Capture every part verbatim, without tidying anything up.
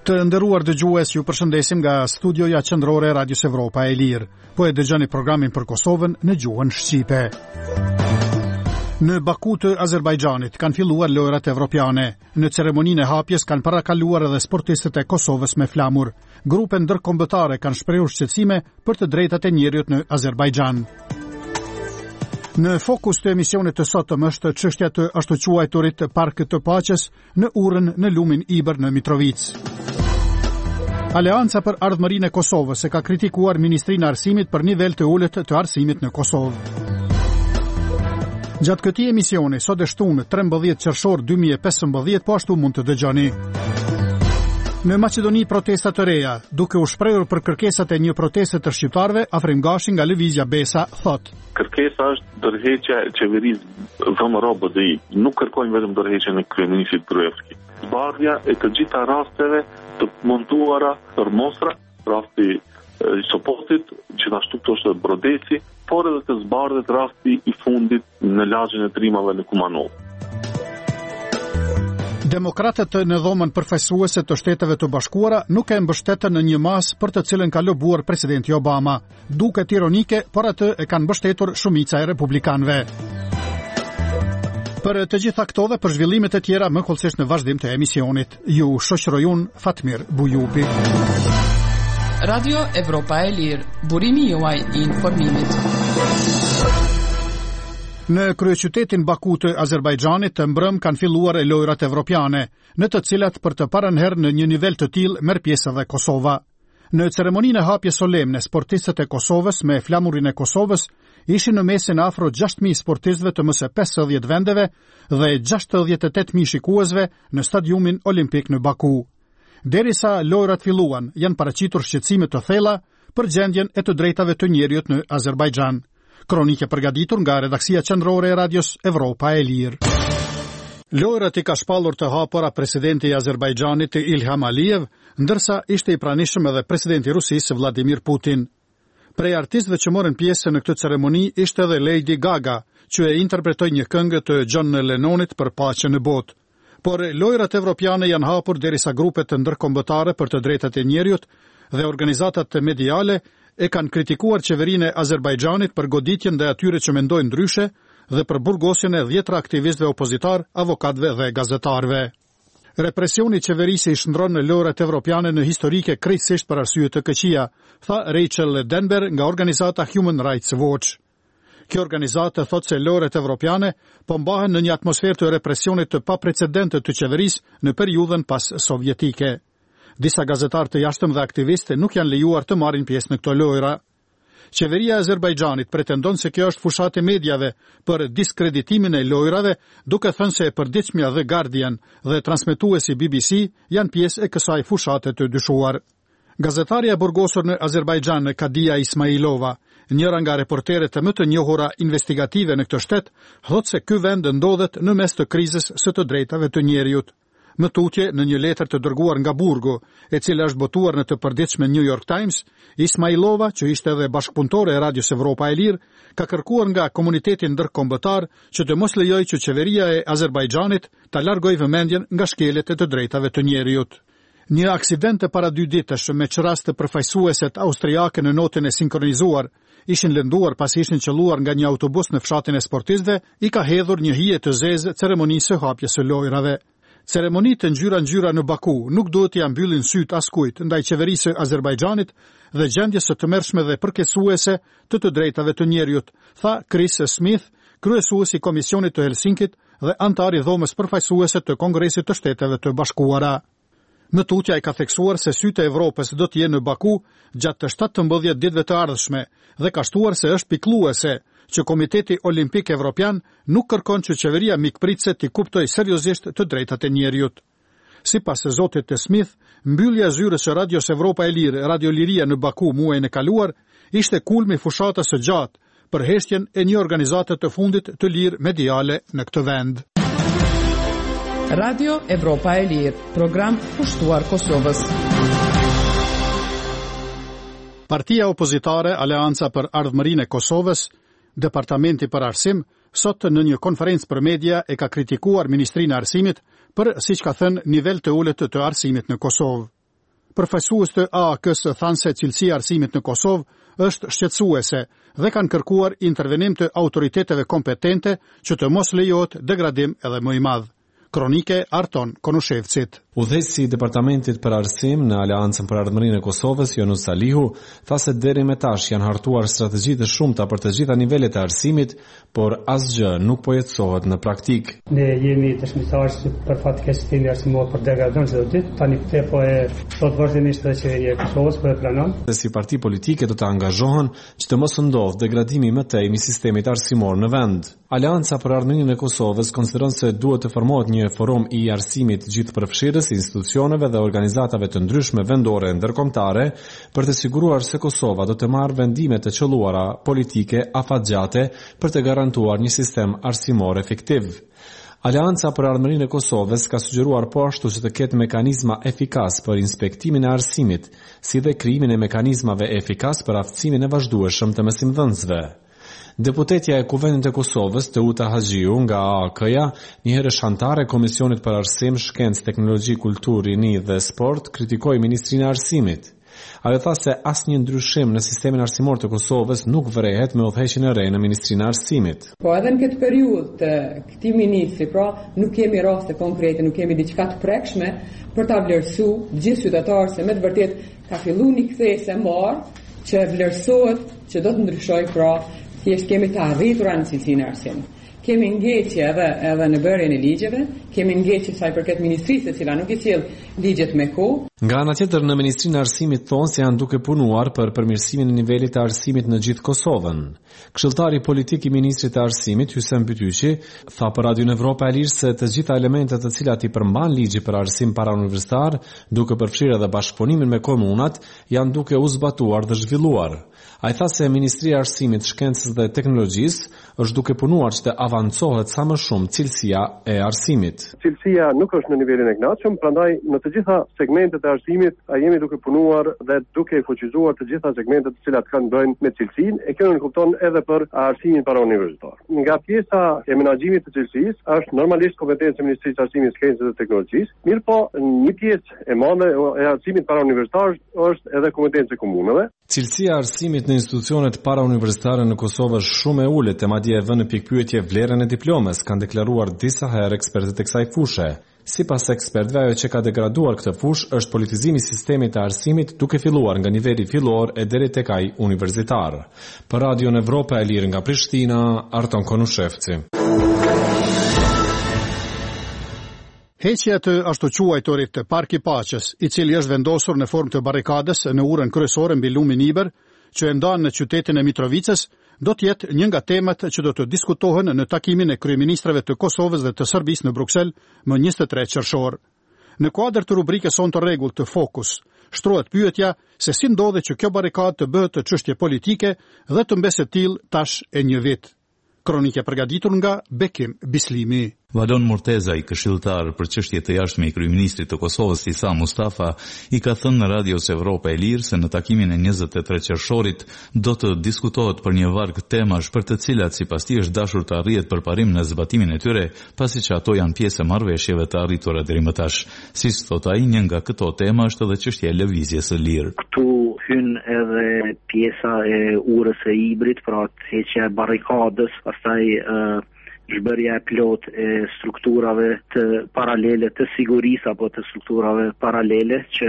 Të nderuar dëgjues, ju përshëndesim nga studioja qendrore e Radios Evropa e Lirë. Po e dëgjoni programin për Kosovën në gjuhën shqipe. Në Baku të Azerbajxhanit kanë filluar lojrat evropiane. Në ceremoninë e hapjes kanë parakaluar edhe sportistët e Kosovës me flamur. Grupe ndërkombëtare kanë shprehur shqetësime për të drejtat e njerëzit në Azerbajxhan. Në fokus të emisionit të sotëm është çështja të ashtu quajturit të Parkut të Paqes në Urrën në lumin Ibër në Mitrovicë. Aleanca për Ardhmërinë e Kosovës e ka kritikuar Ministrinë e Arsimit për nivel të ulët të arsimit në Kosovë. Gjatë këtij emisioni, sot e shtunë trembëdhjetë qershor dy mijë e pesëmbëdhjetë, po ashtu mund të dëgjoni. Në Maqedoni protesta të reja, duke u shprehur për kërkesat e një proteste të shqiptarëve, Afrim Gashi nga Lëvizja Besa thot: Kërkesa është dorëheqja e qeverisë V M R B D I. Nuk kërkojmë vetëm dorëheqjen e kryeministit Gruevski. Zbardhja e të gjitha rasteve të montuara për mostra, rasti i Sopotit, gjithashtu këto është Brodeci, por edhe të zbardhet rasti i fundit në lagjin e trimave në Kumanov. Demokratët në dhomën përfaqësuese të Shteteve të Bashkuara nuk e mbështetën në një masë për të cilën ka lobuar presidenti Obama. Duket ironike, por atë e kanë mbështetur shumica e republikanëve. Për të gjitha këto dhe për zhvillimet e tjera më kollësisht në vazhdim të emisionit. Ju shoqëroj unë Fatmir Bujupi. Radio Evropa e Lirë, burimi juaj i informimit. Në kryeqytetin Baku të Azerbajxhanit të mbrëm kanë filluar lojrat evropiane, në të cilat për të parën herë në një nivel të tillë merr pjesë edhe Kosova. Në ceremoninë e hapjes solemne, sportistët e Kosovës me flamurin e Kosovës ishin në mesin afro gjashtë mijë sportistëve të më së pesëdhjetë vendeve dhe gjashtëdhjetë e tetë mijë shikuesve në stadiumin olimpik në Baku. Derisa lojrat filluan, janë paraqitur shqetësime të thella për gjendjen e të drejtave të njerëzit në Azerbajxhan. Kronike përgatitur nga redaksia qendrore e Radios Evropa e Lirë. Lojrat i ka shpallur të hapura presidenti i Azerbajxhanit Ilham Aliyev, ndërsa ishte i pranishëm edhe presidenti i Rusisë Vladimir Putin. Prej artistëve që morën pjesë në këtë ceremoni ishte edhe Lady Gaga, që e interpretoi një këngë të John Lennonit për paqen në botë. Por lojrat evropiane janë hapur derisa grupet të ndërkombëtare për të drejtat e njerëzit dhe organizatat mediale e kanë kritikuar qeverinë e Azerbajxhanit për goditjen ndaj atyre që mendojnë ndryshe dhe për burgosjen e dhjetra aktivistëve opozitar, avokatëve dhe gazetarëve. Represioni i qeverisë i shndron në lojrat evropiane në historike krejtësisht për arsye të këqija, tha Rachel Denber nga organizata Human Rights Watch. Kjo organizatë thotë se lojrat evropiane po mbahen në një atmosferë të represionit të paprecedente të qeverisë në periudhën pas sovjetike. Disa gazetarë të jashtëm dhe aktivistë nuk janë lejuar të marrin pjesë në këto lojra. Qeveria e Azerbajxhanit pretendon se kjo është fushat e mediave për diskreditimin e lojrave, duke thënë se e përditshmja The Guardian dhe transmetuesi B B C janë pjesë e kësaj fushate të dyshuar. Gazetarja e burgosur në Azerbajxhan, Kadia Ismailova, njëra nga reporteret e më të njohura investigative në këtë shtet, thotë se ky vend ndodhet në mes të krizës së të drejtave të njerëzit. Më tutje, në një letër të dërguar nga Burgu, e cila është botuar në të përditshme New York Times, Ismailova, që ishte edhe bashkëpunëtore e Radios Evropa e Lirë, ka kërkuar nga komunitetin ndërkombëtar që të mos lejojë që qeveria e Azerbajxhanit ta largojë vëmendjen nga shkeljet e të drejtave të njerëzit. Një aksident e para dy ditësh me çrast të përfaqësueset austriake në notën e sinkronizuar ishin lënduar pasi ishin qelluar nga një autobus në fshatin e sportistëve, i ka hedhur një hije të zezë ceremonisë së hapjes së lojrave. Ceremonitë ngjyra ngjyra në Baku nuk duhet t'i mbyllin syt askujt ndaj qeverisë së Azerbajxhanit dhe gjendjes së tmerrshme dhe përkesuese të të drejtave të njerëzit, tha Chris Smith, kryesuesi i Komisionit të Helsinkit dhe antar i dhomës përfaqësuese të Kongresit të Shteteve të Bashkuara. Më tutja i ka theksuar se sytë e Evropës do të jenë në Baku gjatë të shtatëmbëdhjetë ditëve të ardhshme dhe ka shtuar se është pikëlluese që Komiteti Olimpik Evropian nuk kërkon që qeveria mikpritëse t'i kuptojë seriozisht të drejtat e njerëzit. Sipas zotit të Smith, mbyllja e zyrës së Radios Evropa e Lirë, Radio Liria në Baku muajin e kaluar, ishte kulmi fushatës së gjatë për heshtjen e një organizate të fundit të lirë mediale në këtë vend. Radio Evropa e Lirë, program pushtuar Kosovës. Partia opozitare Aleanca për Ardhmërinë e Kosovës, Departamenti për Arsim, sot në një konferencë për media e ka kritikuar Ministrinë e Arsimit për, siç ka thënë, nivel të ulët të arsimit në Kosovë. Përfaqësues të A A K-s thanë se cilësia e arsimit në Kosovë është shqetësuese dhe kanë kërkuar intervenim të autoriteteve kompetente që të mos lejohet degradim edhe më i madh. Kronike Arton Konushevcit. Udhëheqësi i Departamentit për Arsim në Aleancën për Ardhmërinë e Kosovës, Jonus Salihu, tha se deri më tash janë hartuar strategji të shumta për të gjitha nivelet e arsimit, por asgjë nuk po jetësohet në praktik. Ne jemi dëshmitarë për fatkeqësinë arsimore për degradon çdo ditë, tani pse po e thot vazhdimisht edhe qeveria e Kosovës po e planon. Dhe si parti politike do të angazhohen që të mos ndodhë degradimi më tej i sistemit arsimor në vend. Aleanca për Ardhmërinë e Kosovës konsideron se duhet të formohet një forum i arsimit gjithëpërfshirës institucioneve dhe organizatave të ndryshme vendore ndërkombëtare për të siguruar se Kosova do të marrë vendime të qelluara politike afatgjate për të garantuar një sistem arsimor efektiv. Aleanca për Ardhmërinë e Kosovës ka sugjeruar po ashtu që të ketë mekanizma efikas për inspektimin e arsimit, si dhe krijimin e mekanizmave efikas për aftësimin e vazhdueshëm të mësimdhënësve. Deputetja e Kuvendit të Kosovës, Teuta Haxhiu, nga A A K-ja, një herësh anëtare e Komisionit për Arsim, Shkencë, Teknologji, Kulturë, Rini dhe Sport, kritikoi Ministrinë e Arsimit. Ajo tha se asnjë ndryshim në sistemin arsimor të Kosovës nuk vërehet me udhëheqjen e re në Ministrinë e Arsimit. Po edhe në këtë periudhë të këtij ministri, pra, nuk kemi raste konkrete, nuk kemi diçka të prekshme për ta vlerësuar gjithë qytetarët se me të vërtet ka filluar një kthesë e marrë që vlerësohet që do të ndryshojë, pra, thjesht kemi të arritur në cilësinë e arsimit. Kemi ngjeqje edhe, edhe në bërjen e ligjeve, kemi ngjeqje sa i përket ministrisë, e cila nuk i sjell ligjet me kohë. Nga ana tjetër, në Ministrinë e Arsimit thonë se janë duke punuar për përmirësimin e nivelit të arsimit në gjithë Kosovën. Këshilltari politik i ministrit të Arsimit, Hysem Bytyqi, tha për Radio Evropa e Lirë se të gjitha elementet të cilat i përmban ligji për arsim parauniversitar, duke përfshirë edhe bashkëpunimin me komunat, janë duke u zbatuar dhe zhvilluar. Ai tha se Ministria e Arsimit, Shkencës dhe Teknologjisë është duke punuar që të avancohet sa më shumë cilësia e arsimit. Cilësia nuk është në nivelin e gnaqshëm, prandaj në të gjitha segmentet e arsimit a jemi duke punuar dhe duke fuqizuar të gjitha segmentet të cilat kanë bëjnë me cilësinë, e kjo nënkupton edhe për arsimin parauniversitar. Nga pjesa e menaxhimit të cilësisë është normalisht kompetencë e Ministrisë së Arsimit, Shkencës dhe Teknologjisë, mirë po një pjesë e madhe e arsimit parauniversitar është edhe kompetencë e komunave. Cilësia e arsimit në institucionet parauniversitare në Kosovë është shumë e ulët e madje e vënë në pikpyetje vlerën e diplomës, kanë deklaruar disa herë ekspertët e kësaj fushë. Sipas ekspertëve, ajo që ka degraduar këtë fushë është politizimi i sistemit të arsimit, duke filluar nga niveli fillor e deri tek ai universitar. Për Radio Evropa e Lirë nga Prishtina, Arton Konushevci. Heqja të ashtu quajturit të Parki Paqës, i cili është vendosur në formë të barrikadës në urën kryesore mbi lumin Iber, që e ndan në qytetin e Mitrovicës, do të jetë një nga temat që do të diskutohen në takimin e kryeministrave të Kosovës dhe të Serbisë në Bruksel më njëzet e tre qershor. Në kuadër të rubrikës On të Rregull të Fokus, shtrohet pyetja se si ndodhi që kjo barrikadë të bëhet të çështje politike dhe të mbeset tillë tash e një vit. Kronikë e përgatitur nga Bekim Bislimi. Valon Murteza, i këshilltar për çështje të jashtme i kryeministrit të Kosovës Isa Mustafa, i ka thënë në Radios Evropa e Lirë se në takimin e njëzet e tre qershorit do të diskutohet për një varg temash për të cilat sipas tij është dashur të arrihet përparim në zbatimin e tyre, pasi që ato janë pjesë e marrëveshjeve të arritura deri më tash. Si thot ai, një nga këto tema është edhe çështja e lëvizjes së lirë. Ktu hyn edhe pjesa e urës së Ibrit, pra heqja e barrikadës, pastaj uh, zhbërja e plot e strukturave të paralele të sigurisë apo të strukturave paralele që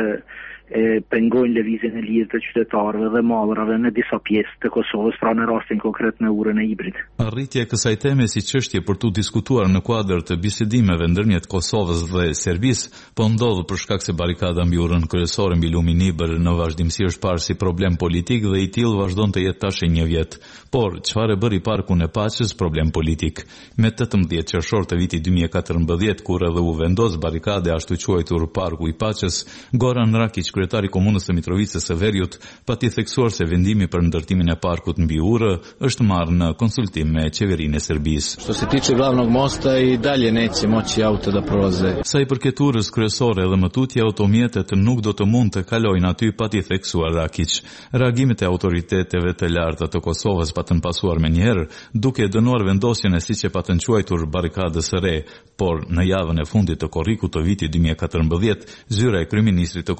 e pengojnë lëvizjen e lirë të qytetarëve dhe mallrave në disa pjesë të Kosovës, pra në rastin konkret në urën e Ibrit. Arritja e kësaj teme si çështje për tu diskutuar në kuadër të bisedimeve ndërmjet Kosovës dhe Serbisë po ndodh për shkak se barikada mbi urën kryesore mbi lumin Ibër në vazhdimsi është parë si problem politik dhe i tillë vazhdon të jetë tash një vjet. Por çfarë bëri Parkun e Paqës problem politik? Me tetëmbëdhjetë qershor të vitit dy mijë e katërmbëdhjetë, kur edhe u vendos barikade ashtu quajtur Parku i Paqës, Goran Rakić, kryetari komunës së Mitrovicës së Veriut, pati theksuar se vendimi për ndërtimin e parkut mbi urë është marrë në konsultim me qeverinë e Serbisë. Što se tiče glavnog mosta, i dalje neće moći auto da prolaze. Sa i përket urës kryesore dhe më tutje, automjetet nuk do të mund të kalojnë aty, pati theksuar Rakić. Reagimet e autoriteteve të larta të Kosovës patën pasuar me njëherë, duke dënuar vendosjen e siç e patën quajtur barikadës së re, por në javën e fundit të korrikut të vitit dy mijë e katërmbëdhjetë, zyra e kryeministrit të Kosovës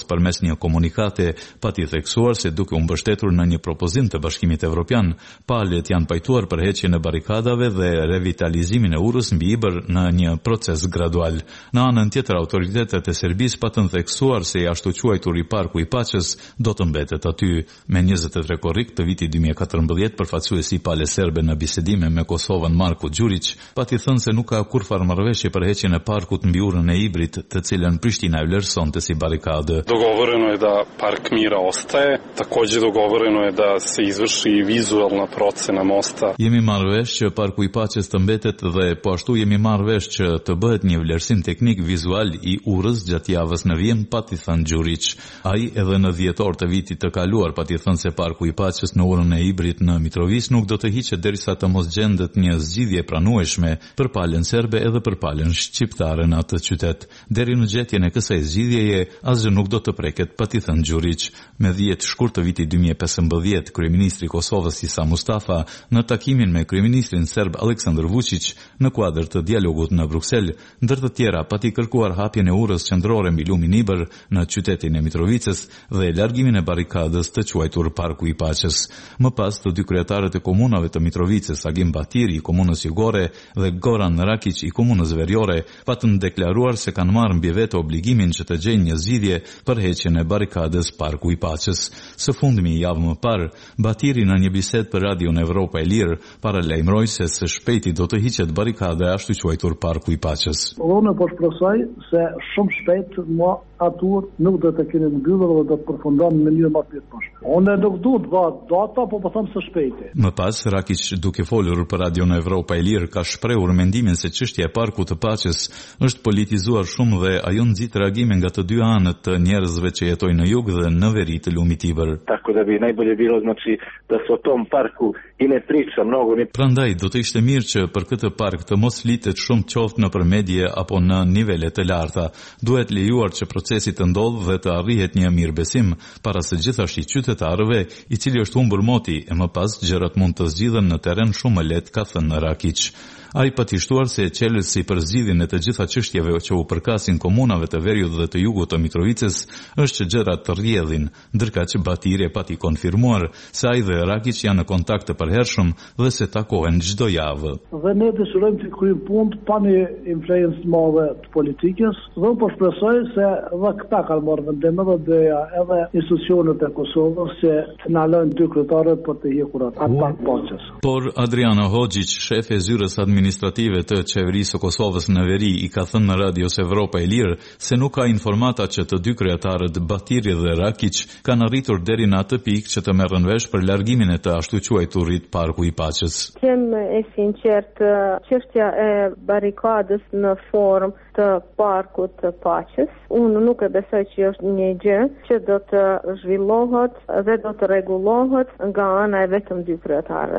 përmes një komunikate, pati theksuar se duke u mbështetur në një propozim të Bashkimit Evropian, palët janë pajtuar për heqjen e barikadave dhe revitalizimin e urës mbi Ibër në një proces gradual. Në anën tjetër, autoritetet e Serbisë patën theksuar se i ashtu quajturi Parku i Paqes do të mbetet aty. Me njëzet e tre korrik të vitit dy mijë e katërmbëdhjetë, përfaqësuesi i palës serbe në bisedime me Kosovën Marko Đurić pati thënë se nuk ka kurrfarë marrëveshje për heqjen e parkut mbi urën e Ibrit, të cilën Prishtina e vlerësonte si barikadë. Dogovoreno je da Park Mira ostaje, takođe dogovoreno je da se izvrši vizualna procena mosta. Jemi marrë vesh që Parku i Paqes të mbetet dhe po ashtu jemi marrë vesh që të bëhet një vlerësim teknik vizual i urës gjatë javës në vijim, pati thënë Đurić. Ai edhe në dhjetor të vitit të kaluar pati thënë se Parku i Paqes në urën e Ibrit në Mitrovic nuk do të hiqet derisa të mos gjendet një zgjidhje pranueshme për palën serbe edhe për palën shqiptare në atë qytet. Deri në gjetjen e kësaj zgjidhjeje asgjë nuk do të preket, pati thënë Đurić. Me dhjetë shkurt të vitit dy mijë e pesëmbëdhjetë, kryeministri i Kosovës Isa Mustafa në takimin me kryeministrin serb Aleksandar Vučić në kuadër të dialogut në Bruksel, ndër të tjera pati kërkuar hapjen e urës qendrore mbi lumin Ibër në qytetin e Mitrovicës dhe largimin e barikadës të quajtur Parku i Paqes. Më pas, të dy kryetarët e komunave të Mitrovicës, Agim Batiri i komunës Jugore dhe Goran Rakić i komunës Veriore, patën deklaruar se kanë marrë mbi vete obligimin që të gjejnë një zgjidhje për heqjen e barikadës Parku i Paqes. Së fundmi javë më parë, Batiri në një bisedë për Radion Evropa e Lirë paralajmëroi se së shpejti do të hiqet barikada e ashtu quajtur Parku i Paqes. Unë po shpresoj se shumë shpejt më atur nuk do të keni mbyllur dhe do të përfundon në mënyrë më të poshtë. Unë nuk dua të vë data, po po them së shpejti. Më pas, Rakić, duke folur për Radion Evropa e Lirë, ka shprehur mendimin se çështja e Parkut të Paqes është politizuar shumë dhe ajo nxit reagime nga të dy anët të njerëzve që jetojnë në jug dhe në veri të lumit Ibër. Tako da bi najbolje bilo znači da se o tom parku i ne priča mnogo. Prandaj do të ishte mirë që për këtë park të mos flitet shumë qoftë nëpër media apo në nivele të larta. Duhet lejuar që procesi të ndodhë dhe të arrihet një mirëbesim para së gjithashti qytetarëve, i cili është humbur moti e më pas gjërat mund të zgjidhen në terren shumë më lehtë, ka thënë Rakić. Ai pati shtuar se qelësi për zgjidhjen e të gjitha çështjeve që u përkasin komunave të veriut dhe të jugut të Mitrovicës është që gjërat të rrjedhin, ndërkaq Batiri pati konfirmuar se ai dhe Rakić janë në kontakt të përhershëm dhe se takohen çdo javë. Dhe ne dëshirojmë të kryejmë punë pa një influencë të madhe të politikës, dhe po shpresoj se edhe këta kanë marrë vendim edhe doja edhe institucionet e Kosovës se të na lënë dy kryetarët për të hequr atë Park Paqes. Por Adriana Hoxhić, shef e zyrës administrative të qeverisë së Kosovës në veri, i ka thënë në Radios Evropa e Lirë se nuk ka informata që të dy kryetarët Batiri dhe Rakić kanë arritur deri në atë pikë që të merren vesh për largimin e të ashtu quajturit Parku i Paqes. Jem e sinqert, çështja e barikadës në formë të Parkut të Paqes, unë nuk e besoj që është një gjë që do të zhvillohet dhe do të rregullohet nga ana e vetëm dy kryetarëve.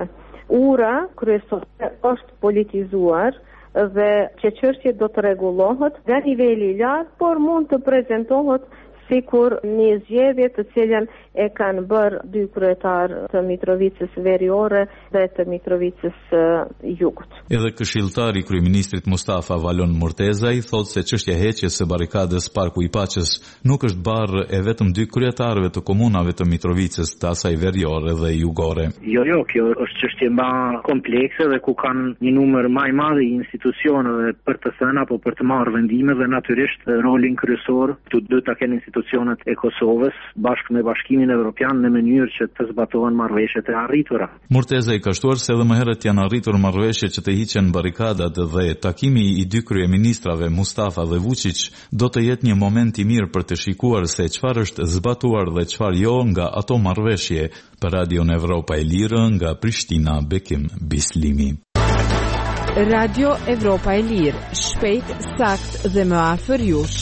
Ura kryesore është politizuar dhe që çështja do të rregullohet nga niveli i lartë, por mund të prezantohet sikur një zgjedhje të cilën e kanë bërë dy kryetarë të Mitrovicës Veriore dhe të Mitrovicës Jugut. Edhe këshilltari i kryeministrit Mustafa Valon Murtezaj thotë se çështja e heqjes së barikadës Parku i Paqes nuk është barë e vetëm dy kryetarëve të komunave të Mitrovicës, të asaj Veriore dhe Jugore. Jo, jo, kjo është çështje më komplekse dhe ku kanë një numër më i madh i institucioneve për të thënë apo për të marrë vendime dhe natyrisht rolin kryesor të dy ta kenë institucionet e Kosovës bashkë me Bashkimin Evropian në mënyrë që të zbatohen marrëveshjet e arritura. Murtezaj ka shtuar se edhe më herët janë arritur marrëveshje që të hiqen barikadat dhe takimi i dy kryeministrave Mustafa dhe Vučić do të jetë një moment i mirë për të shikuar se çfarë është zbatuar dhe çfarë jo nga ato marrëveshje. Për Radion Evropa e Lirë nga Prishtina, Bekim Bislimi. Radio Evropa e Lirë, shpejt, sakt dhe më afër jush.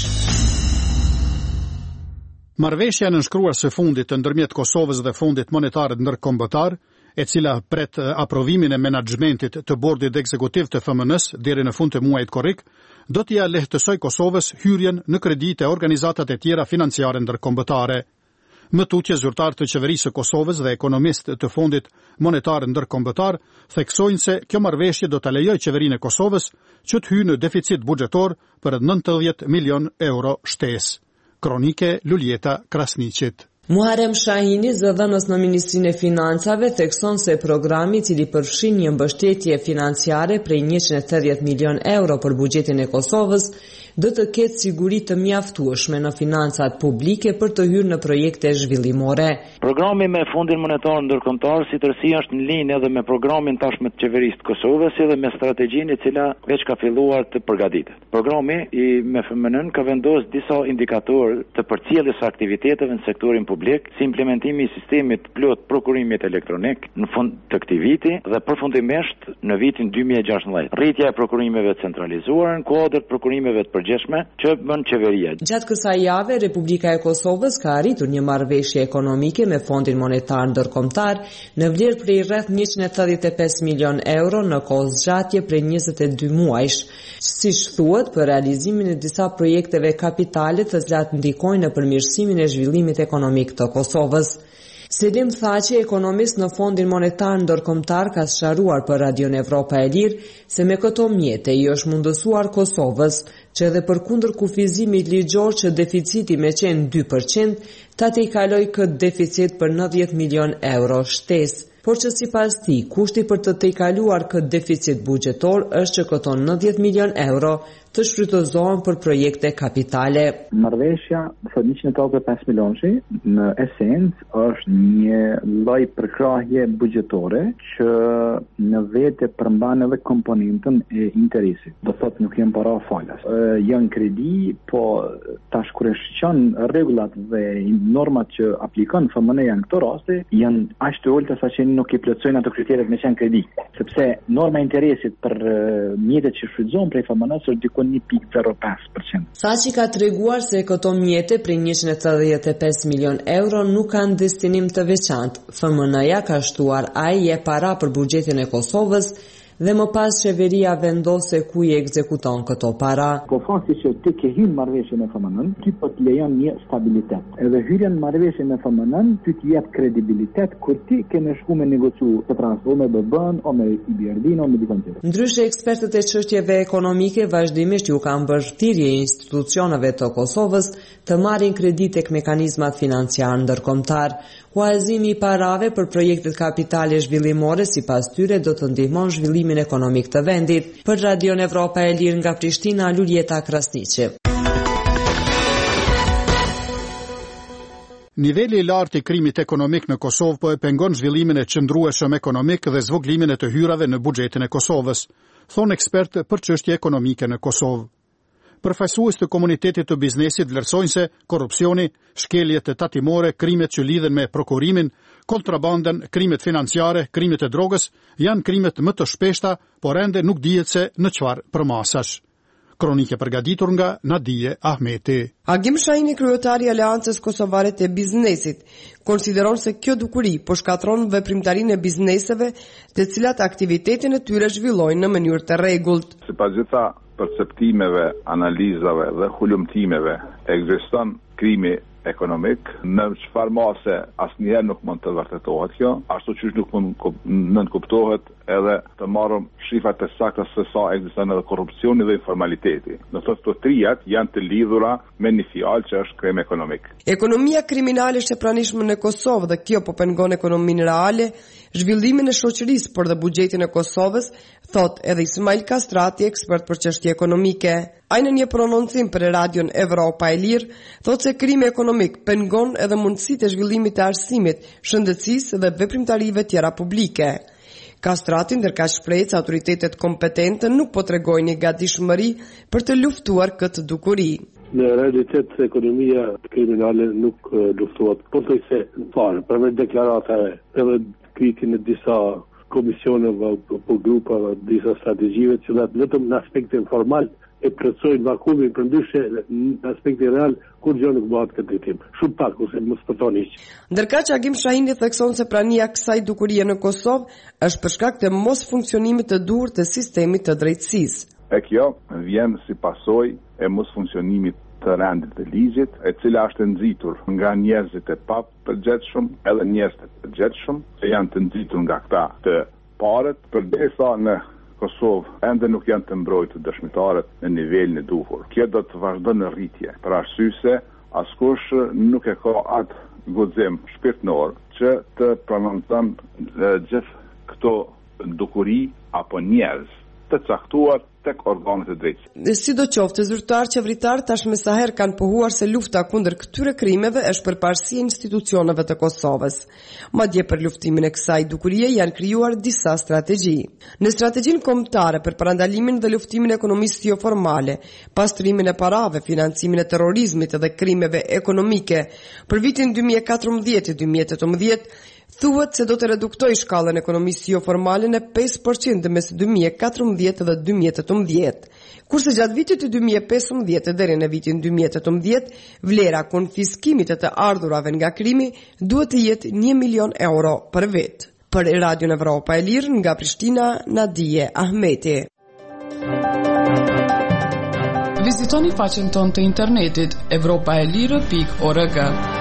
Marrëveshja në nënshkruar së fundit të ndërmjet Kosovës dhe Fondit Monetar Ndërkombëtar, e cila pret aprovimin e menaxhmentit të bordit ekzekutiv të F M N-s deri në fund të muajit korrik, do t'ia lehtësoj Kosovës hyrjen në kredi të organizatat e tjera financiare ndërkombëtare. Më tutje, zyrtarë të qeverisë së Kosovës dhe ekonomistë të Fondit Monetar Ndërkombëtar theksojnë se kjo marrëveshje do ta lejojë qeverinë e Kosovës që të hyjë në deficit buxhetor për nëntëdhjetë milion euro shtesë. Kronike Luljeta Krasniqit. Muharrem Shahini, zëdhënës në Ministrinë e Financave, thekson se programi i cili përfshin një mbështetje financiare prej njëqind e thedhjetë milion euro për buxhetin e Kosovës, do të ketë siguri të mjaftueshme në financat publike për të hyrë në projekte zhvillimore. Programi me Fondin Monetar Ndërkombëtar si tërësi është në linjë edhe me programin tashmë të qeverisë të Kosovës edhe me strategjinë e cila veç ka filluar të përgatitet. Programi i M F M N ka vendosur disa indikatorë të përcjelljes së aktiviteteve në sektorin publik, si implementimi i sistemit plot prokurimit elektronik në fund të këtij viti dhe përfundimisht në vitin dy mijë e gjashtëdhjetë. Rritja e prokurimeve centralizuar në kuadër prokurimeve të përgjithshme që bën qeveria. Gjatë kësaj jave, Republika e Kosovës ka arritur një marrëveshje ekonomike me Fondin Monetar Ndërkombëtar në vlerë prej rreth njëqind e thedhjetë e pesë milion euro në kohë zgjatje prej njëzet e dy muajsh, siç thuhet për realizimin e disa projekteve kapitale të cilat ndikojnë në përmirësimin e zhvillimit ekonomik të Kosovës. Selim Thaçi, ekonomist në Fondin Monetar Ndërkombëtar, ka sqaruar për Radion Evropa e Lirë se me këto mjete i është mundësuar Kosovës që edhe përkundër kufizimit ligjor që deficiti me qenë dy përqind, ta të i kaloj këtë deficit për nëntëdhjetë milion euro shtesë. Por që sipas tij, kushti për të tejkaluar këtë deficit buxhetor është që këto nëntëdhjetë milion euro të shfrytëzohen për projekte kapitale. Marrëveshja për njëqind e tetëdhjetë e pesë milionësh në esencë është një lloj përkrahje buxhetore që në vetë përmban edhe komponentën e interesit. Do thotë nuk janë para falas. Janë kredi, po tash kur e shqon rregullat dhe normat që aplikon F M N-ja në këto raste janë aq të ulta saqë nuk i plotësojnë ato kriteret me qenë kredi. Sepse norma e interesit për mjetet që shfrytëzohen prej F M N-s është diku një pikë zero pesë përqind. Thaçi ka treguar se këto mjete prej njëqind e thedhjetë e pesë milion euro nuk kanë destinim të veçantë. F M N-ja ka shtuar ai e para për buxhetin e Kosovës dhe më pas qeveria vendos se ku i ekzekuton këto para. Po fakti që ti ke hyrë marrëveshje me F M N-n, ti po të lejon një stabilitet. Edhe hyrja në marrëveshje me F M N-n, ty të jep kredibilitet kur ti ke në shku me negocu të transforme me B B-n o me I B R D-n o me dikon tjetër. Ndryshe, ekspertët e çështjeve ekonomike vazhdimisht ju kanë bërë thirrje institucioneve të Kosovës të marrin kredi tek mekanizmat financiar ndërkombëtar. Huazimi i parave për projektet kapitale zhvillimore sipas tyre do të ndihmon zhvillimin ekonomik të vendit. Për Radion Evropa e Lirë nga Prishtina, Luljeta Krasniqi. Niveli i lartë i krimit ekonomik në Kosovë po e pengon zhvillimin e qëndrueshëm ekonomik dhe zvoglimin e të hyrave në buxhetin e Kosovës, thon ekspert për çështje ekonomike në Kosovë. Përfaqësues të komunitetit të biznesit vlerësojnë se korrupsioni, shkeljet e tatimore, krimet që lidhen me prokurimin, kontrabandën, krimet financiare, krimet e drogës janë krimet më të shpeshta, por ende nuk dihet se në çfarë përmasash. Kronike përgatitur nga Nadije Ahmeti. Agim Shahini, kryetari i Aleancës Kosovare të Biznesit, konsideron se kjo dukuri po shkatron veprimtarinë e bizneseve, të cilat aktivitetin e tyre zhvillojnë në mënyrë të rregullt. Sipas gjitha perceptimeve, analizave dhe hulumtimeve, ekziston krimi ekonomik, në çfarë mase asnjëherë nuk mund të vërtetohet kjo, ashtu që nuk mund nënkuptohet edhe të marrëm shifrat e sakta se sa ekziston edhe korrupsioni dhe informaliteti. Në të të trijat janë të lidhura me një fjalë që është krim ekonomik. Ekonomia kriminale është e pranishme në Kosovë dhe kjo po pengon ekonominë reale, zhvillimin e shoqërisë por dhe buxhetin e Kosovës, thot edhe Ismail Kastrati, ekspert për çështje ekonomike. Ai në një prononcim për Radion Evropa e Lirë thot se krimi ekonomik pengon edhe mundësitë e zhvillimit të arsimit, shëndetësisë dhe veprimtarive tjera publike. Kastrati ndërka shpreh se autoritetet kompetente nuk po tregojnë një gatishmëri për të luftuar këtë dukuri. Në realitet, ekonomia kriminale nuk uh, luftuat, por të se në parë, përveç deklaratave edhe kritin e disa komisioneve po grupave, disa strategjive që vetëm në aspektin formal e plotësojnë vakumin, përndryshe në aspektin real kur gjë nuk bëhet këtë drejtim. Shumë pak ose mos përton hiç. Ndërka që Agim Shahini thekson se prania kësaj dukurie në Kosovë është për shkak të mos funksionimit të duhur të sistemit të drejtësisë. E kjo vjen si pasojë e mos funksionimit të rendit të ligjit, e cila është nxitur nga njerëzit e pa përgjegjshëm, edhe njerëz të përgjegjshëm, që janë të nxitur nga këta të parët, përderisa në Kosovë ende nuk janë të mbrojtur dëshmitarët në nivelin e duhur. Kjo do të vazhdojë në rritje, për arsye se askush nuk e ka atë guxim shpirtënor që të prononton gjithë këto dukuri apo njerëz të caktuar tek organet e drejtësisë. Sidoqoftë, zyrtar qeveritar tashmë sa herë kanë pohuar se lufta kundër këtyre krimeve është përparësi e institucioneve të Kosovës. Madje për luftimin e kësaj dukurie janë krijuar disa strategji. Në strategjinë kombëtare për parandalimin dhe luftimin e ekonomisë jo formale, pastrimin e parave, financimin e terrorizmit dhe krimeve ekonomike për vitin dy mijë e katërmbëdhjetë dy mijë e tetëmbëdhjetë, thuhet se do të reduktoj shkallën ekonomisë jo formale në pesë përqind mes dy mijë e katërmbëdhjetë dhe dy mijë e tetëmbëdhjetë. Kurse gjatë vitit të dy mijë e pesëmbëdhjetë deri në vitin dy mijë e tetëmbëdhjetë, vlera konfiskimit të të ardhurave nga krimi duhet të jetë një milion euro për vit. Për Radio Evropa e Lirë, nga Prishtina, Nadije Ahmeti. Vizitoni faqen tonë të internetit evropaelire pikë org.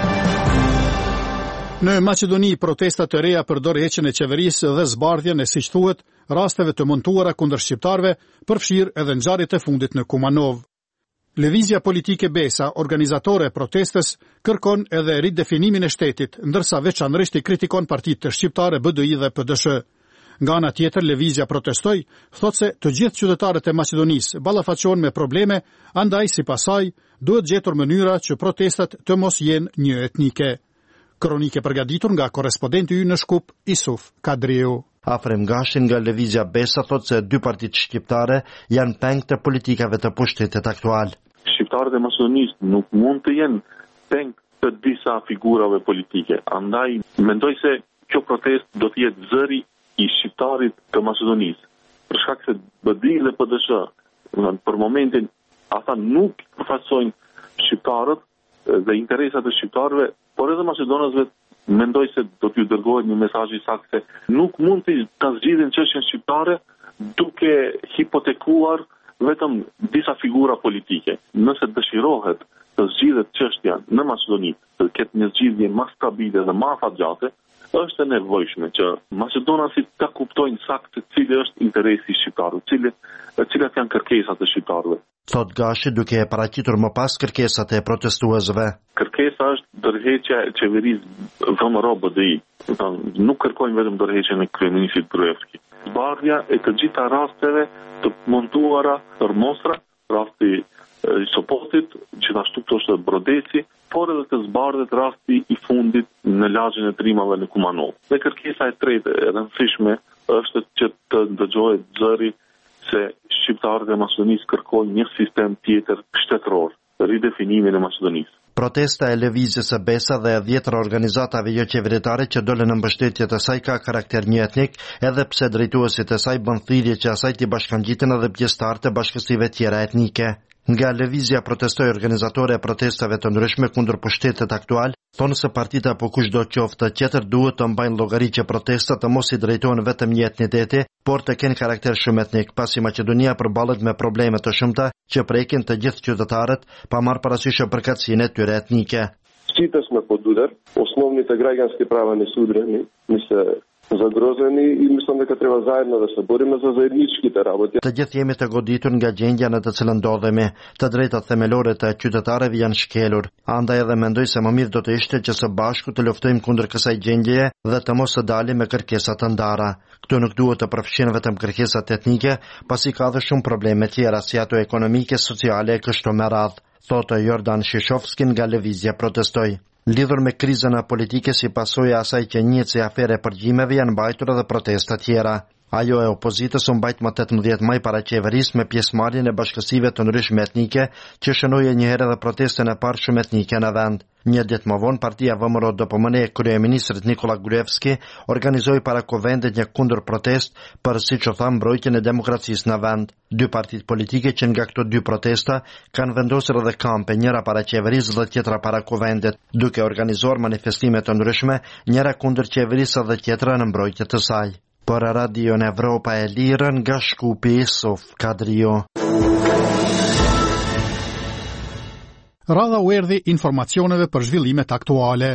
Në Maqedoni, protestat të reja për dorëheqjen e qeverisë dhe zbardhjen e, siç thuhet, rasteve të montuara kundër shqiptarëve, përfshirë edhe ngjarjet e fundit në Kumanov. Lëvizja politike Besa, organizatore e protestës, kërkon edhe ridefinimin e shtetit, ndërsa veçanërisht i kritikon partitë shqiptare B D I dhe P D S H. Nga ana tjetër, lëvizja protestoi, thotë se të gjithë qytetarët e Maqedonisë ballafaqohen me probleme, andaj sipas saj duhet gjetur mënyra që protestat të mos jenë një etnike. Kronike përgatitur nga korrespondenti ynë në Shkup, Isuf Kadriu. Afrem Gashin nga lëvizja Besa thotë se dy partitë shqiptare janë peng të politikave të pushtetit aktual. Shqiptarët e Maqedonisë nuk mund të jenë peng të disa figurave politike. Andaj mendoj se kjo protestë do të jetë zëri i shqiptarit të Maqedonisë. Për shkak se B D I dhe P D S H për momentin ata nuk përfaqësojnë shqiptarët dhe interesat e shqiptarëve, por edhe maqedonësve mendoj se do t'ju dërgohet një mesazh i saktë se nuk mund të ta zgjidhin çështjen shqiptare duke hipotekuar vetëm disa figura politike. Nëse dëshirohet të zgjidhet çështja në Maqedoni, të ketë një zgjidhje më stabile dhe më afatgjate, është e nevojshme që maqedonasit ta kuptojnë saktë cili është interesi i shqiptarëve, cili cilat janë kërkesat e shqiptarëve. Thot Gashi duke e paraqitur më pas kërkesat e protestuesve. Kërkesa është dorëheqja e qeverisë V M R O B D I. Nuk kërkojnë vetëm dorëheqjen e kryeministit Gruevski. Zbardhja e të gjitha rasteve të montuara për mostra, rasti i Sopotit, gjithashtu këto është Brodeci, por edhe të zbardhet rasti i fundit në lagjin e trimave në Kumanov. Dhe kërkesa e tretë e rëndësishme është që të dëgjohet zëri se shqiptarët e Maqedonisë kërkojnë një sistem tjetër shtetëror, ridefinimin e Maqedonisë. Protesta e lëvizjes së Besa dhe dhjetër organizatave jo qeveritare që dolën në mbështetje të saj ka karakter një etnik, edhe pse drejtuesit e saj bën thirrje që asaj t'i bashkangjiten edhe pjesëtarët e bashkësive tjera etnike. Nga lëvizja protestoi organizatore e protestave të ndryshme kundër pushtetit aktual, thonë se partita apo kushdo qoftë tjetër duhet të mbajnë llogari që protestat të mos i drejtohen vetëm një etniteti, por të kenë karakter shumë etnik, pasi Maqedonia përballet me probleme të shumta që prekin të gjithë qytetarët, pa marrë parasysh përkatësinë e tyre etnike. Счита сме под удар. Основните граѓански права не се удрени, не се zagrozeni i mison дека треба заедно да се бориме за заедничките работи. Të gjithë jemi të goditur nga gjendja në të cilën ndodhemi. Të drejtat themelore të qytetarëve janë shkelur. Andaj edhe mendoj se më mirë do të ishte që së bashku të luftojmë kundër kësaj gjendjeje dhe të mos të dalim me kërkesa të ndara. Këtu nuk duhet të përfshin vetëm kërkesat etnike, pasi ka dhe shumë probleme tjera si ato ekonomike, sociale e kështu me radhë, thotë Jordan Shishovski nga lëvizja protestoi. Lidhur me krizën politike si pasojë e asaj që njihet si afere përgjimeve janë mbajtur edhe protesta tjera. Ajo e opozitës u mbajt më tetëmbëdhjetë maj para qeverisë me pjesëmarrjen e bashkësive të ndryshme etnike që shënoi një herë edhe protestën e parë shumë etnike në vend. Një ditë më vonë, partia V M R O D P M N e kryeministrit Nikola Gruevski organizoi para Kuvendit një kundër protest për, siç u tha, mbrojtjen e demokracisë në vend. Dy partitë politike që nga këto dy protesta kanë vendosur edhe kampe, njëra para qeverisë dhe tjetra para Kuvendit, duke organizuar manifestime të ndryshme, njëra kundër qeverisë dhe tjetra në mbrojtje të saj. Për Radio Evropa e Lirë nga Shkupi, Isuf Kadriu. Radha u erdhi informacioneve për zhvillimet aktuale.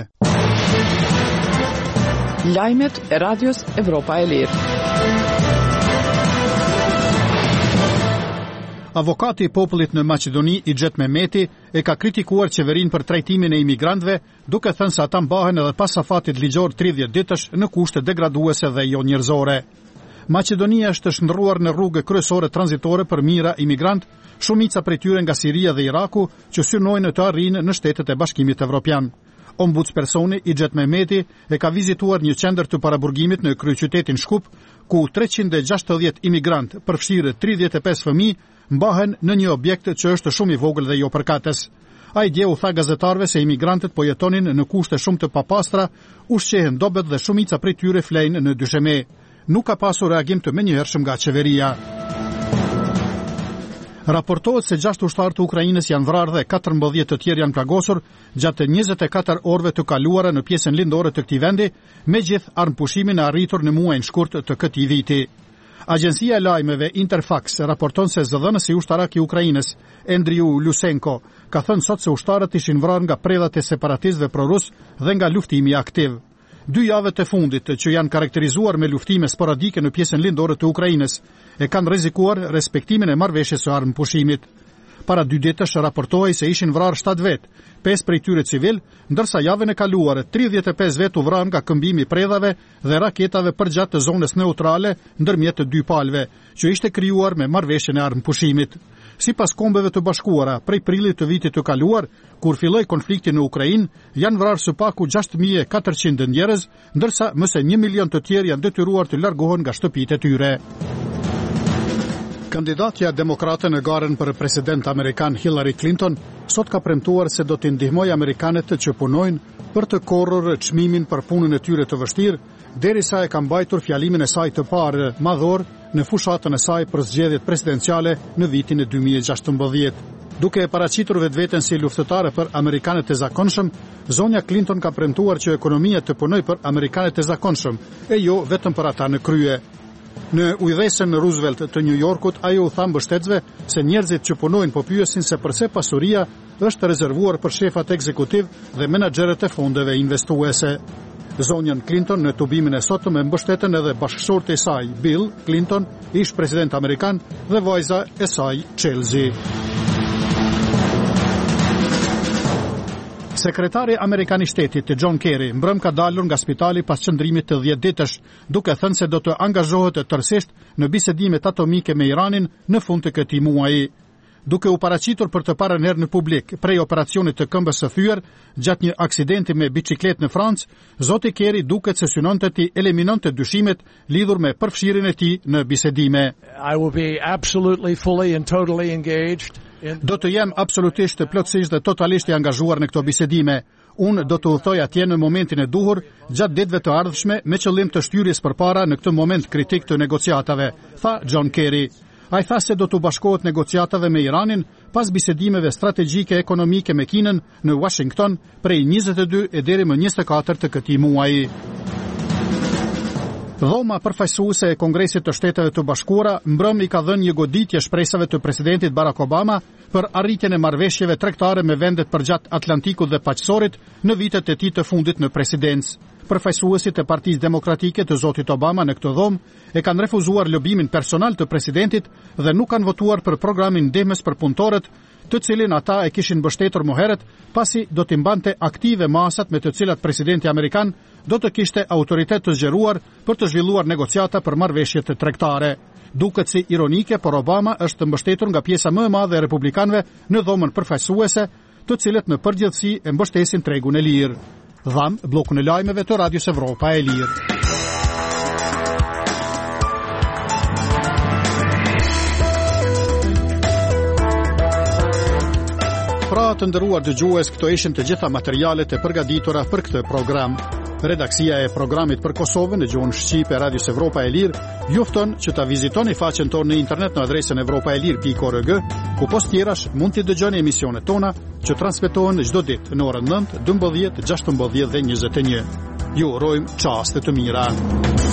Lajmet e Radios Evropa e Lirë. Avokati i popullit në Maqedoni, Ixhet Mehmeti, e ka kritikuar qeverinë për trajtimin e imigrantëve, duke thënë se ata mbahen edhe pas afatit ligjor tridhjetë ditësh në kushte degraduese dhe jo njerëzore. Maqedonia është shndërruar në rrugë kryesore tranzitore për mijëra imigrant, shumica prej tyre nga Siria dhe Iraku, që synojnë të arrijnë në Shtetet e Bashkimit Evropian. Ombudspersoni Ixhet Mehmeti e ka vizituar një qendër të paraburgimit në kryeqytetin Shkup, ku treqind e gjashtëdhjetë imigrant, përfshirë tridhjetë e pesë fëmijë, mbahen në një objekt që është shumë i vogël dhe jo përkatës. Ai dje u tha gazetarëve se imigrantët po jetonin në kushte shumë të papastra, ushqehen dobët dhe shumica prej tyre flejnë në dysheme. Nuk ka pasur reagim të menjëhershëm nga qeveria. Raportohet se gjashtë ushtarë të Ukrainës janë vrarë dhe katërmbëdhjetë të tjerë janë plagosur gjatë njëzet e katër orëve të kaluara në pjesën lindore të këtij vendi, megjith armëpushimin e arritur në muajin shkurt të këtij viti. Agjencia e lajmeve Interfax raporton se zëdhënësi ushtarak i Ukrainës, Andriu Lusenko, ka thënë sot se ushtarët ishin vrarë nga predhat e separatistëve prorus dhe nga luftimi aktiv. Dy javët e fundit që janë karakterizuar me luftime sporadike në pjesën lindore të Ukrainës e kanë rrezikuar respektimin e marrëveshjes së armëpushimit. Para dy ditësh raportohej se ishin vrarë shtatë vetë, pesë prej tyre civil, ndërsa javën e kaluar tridhjetë e pesë vetë u vranë nga këmbimi i predhave dhe raketave përgjatë të zonës neutrale ndërmjet të dy palëve, që ishte krijuar me marrëveshjen e armëpushimit. Sipas Kombeve të Bashkuara, prej prillit të vitit të kaluar, kur filloi konflikti në Ukrainë, janë vrarë së paku gjashtë mijë e katërqind njerëz, ndërsa më se një milion të tjerë janë detyruar të largohen nga shtëpitë e tyre. Kandidatja demokrate në garën për president amerikan Hillary Clinton sot ka premtuar se do t'i ndihmojë amerikanët që punojnë për të korrur çmimin për punën e tyre të vështirë, derisa e ka mbajtur fjalimin e saj të parë madhor në fushatën e saj për zgjedhjet presidenciale në vitin e dy mijë e gjashtëmbëdhjetë. Duke e paraqitur vetveten si luftëtare për amerikanët e zakonshëm, zonja Clinton ka premtuar që ekonomia të punojë për amerikanët e zakonshëm, e jo vetëm për ata në krye. Në ujidhesën Roosevelt të New Yorkut, ajo u tha mbështetësve se njerëzit që punojnë po pyesin se përse pasuria është rezervuar për shefat ekzekutiv dhe menaxherët e fondeve investuese. Zonjën Clinton në tubimin e sotëm e mbështetën edhe bashkëshorti i saj, Bill Clinton, ish president amerikan, dhe vajza e saj, Chelsea. Sekretari amerikan i shtetit, John Kerry, mbrëm ka dalur nga spitali pas qëndrimit të dhjetë ditësh, duke thënë se do të angazhohet tërësisht në bisedimet atomike me Iranin në fund të këtij muaji. Duke u paraqitur për të parën herë në publik prej operacionit të këmbës së thyer gjatë një aksidenti me biçikletë në Francë, zoti Kerry duket se synonte të eliminonte dyshimet lidhur me përfshirjen e tij në bisedime. I will be absolutely fully and totally engaged. Do të jem absolutisht plotësisht dhe totalisht i angazhuar në këto bisedime. Unë do të udhtoj atje në momentin e duhur, gjatë ditëve të ardhshme, me qëllim të shtyrjes përpara në këtë moment kritik të negociatave, tha John Kerry. Ai tha se do të bashkohet negociatave me Iranin pas bisedimeve strategjike ekonomike me Kinën në Washington prej njëzet e dy e deri më njëzet e katër të këtij muaji. Dhoma përfaqësuese e Kongresit të Shteteve të Bashkuara mbrëm i ka dhënë një goditje shpresave të presidentit Barack Obama për arritjen e marrëveshjeve tregtare me vendet përgjatë Atlantikut dhe Paqësorit në vitet e tij të fundit në presidencë. Përfaqësuesit e Partisë Demokratike të zotit Obama në këtë dhomë e kanë refuzuar lobimin personal të presidentit dhe nuk kanë votuar për programin ndihmës për punëtorët, të cilin ata e kishin mbështetur më herët, pasi do t'i mbante aktive masat me të cilat presidenti amerikan do të kishte autoritet të zgjeruar për të zhvilluar negociata për marrëveshjet tregtare. Duket si ironike, por Obama është mbështetur nga pjesa më e madhe e republikanëve në dhomën përfaqësuese, të cilët në përgjithësi e mbështesin tregun e lirë. Dham, bllokun e lajmeve të Radios Evropa e Lirë. Pra të nderuar dëgjues, këto ishin të gjitha materialet e përgatitura për këtë program. Redaksia e programit për Kosovën në gjuhën shqipe e Radios Evropa e Lirë ju fton që ta vizitoni faqen tonë në internet në adresën evropaelir pikë org, ku post tjerash mund të dëgjoni emisionet tona që transmetohen çdo ditë në orën nëntë, dymbëdhjetë, gjashtëmbëdhjetë dhe njëzet e një. Ju urojmë çaste të mira.